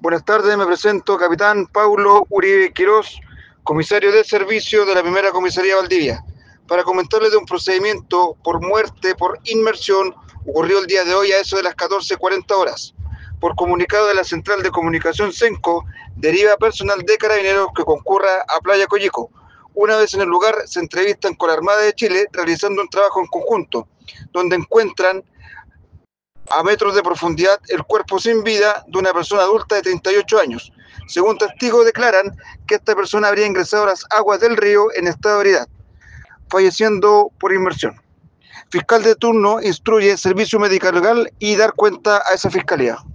Buenas tardes, me presento, capitán Paulo Uribe Quirós, comisario de servicio de la primera comisaría Valdivia, para comentarles de un procedimiento por muerte por inmersión ocurrió el día de hoy a eso de las 14:40 horas. Por comunicado de la Central de Comunicación Senco, deriva personal de Carabineros que concurra a Playa Coyico. Una vez en el lugar, se entrevistan con la Armada de Chile realizando un trabajo en conjunto, donde encuentran a metros de profundidad el cuerpo sin vida de una persona adulta de 38 años. Según testigos declaran que esta persona habría ingresado a las aguas del río en estado de ebriedad, falleciendo por inmersión. Fiscal de turno instruye servicio médico legal y dar cuenta a esa fiscalía.